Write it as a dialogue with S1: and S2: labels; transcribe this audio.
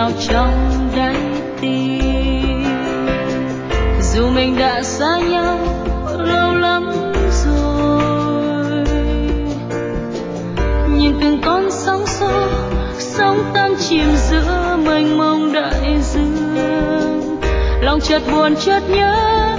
S1: vào trong đáy tim. Dù mình đã xa nhau lâu lắm rồi, nhìn từng con sóng xô sóng tan chìm giữa mênh mông đại dương, lòng chợt buồn chợt nhớ